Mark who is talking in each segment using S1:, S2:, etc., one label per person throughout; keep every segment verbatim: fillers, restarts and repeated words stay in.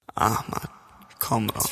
S1: احمد کامران.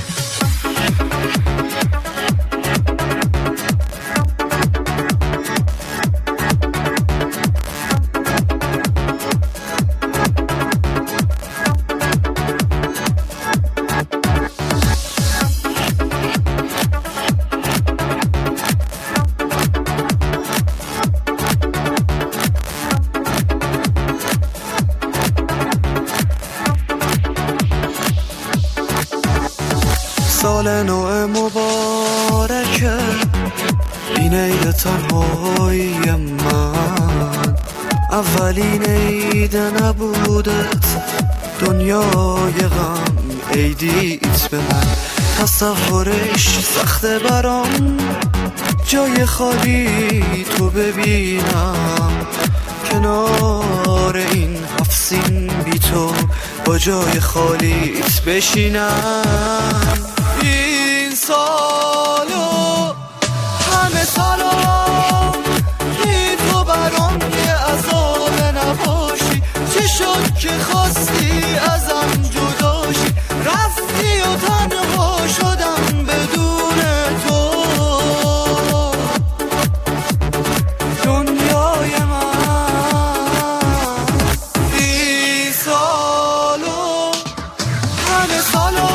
S2: سال نو مبارکه این عید تنهایی من، اولین عید نبودت دنیای غم عیدیت به من. تصورش سخته برام جای خالی تو ببینم، کنار این هفسین بی تو با جای خالیت بشینم. این سالو همه سالا بی تو برام یه عذاب نباشی. چی شد که خواستی ازم جداشی، رفتی و تنها شدم بدون تو. دنیای من این سالو همه سالا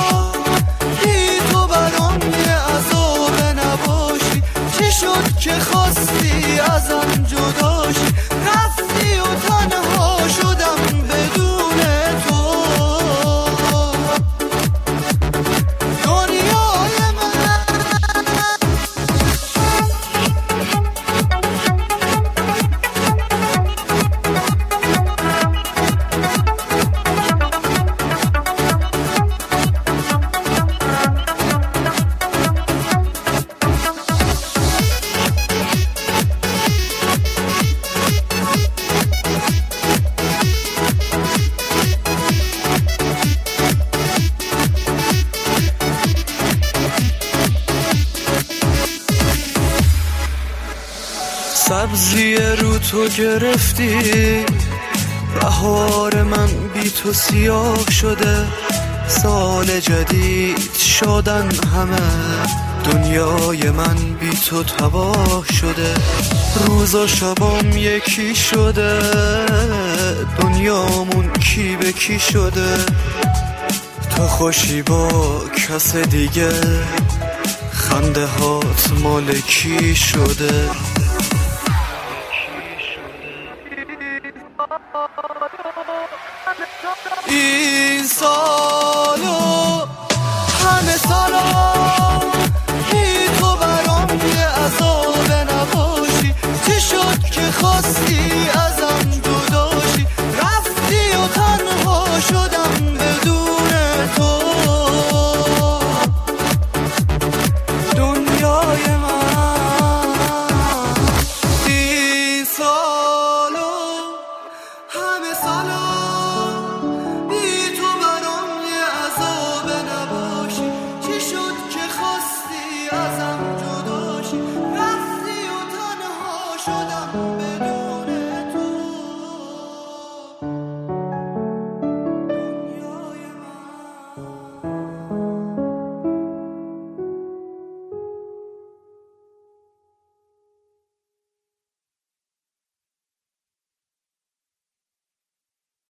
S2: که خواستی ازم جداشی، رفتی و تنها شدم بدون تو. دنیای من سبزی رو تو گرفتی، بهار من بی تو سیاه شده. سال جدید شدن همه، دنیای من بی تو تباه شده. روز و شبام یکی شده، دنیامون کی به کی شده. تو خوشی با کس دیگه، خنده هات مال کی شده. این سالو همه سالا بی تو برام یه عذاب نباشی. چی شد که خواستی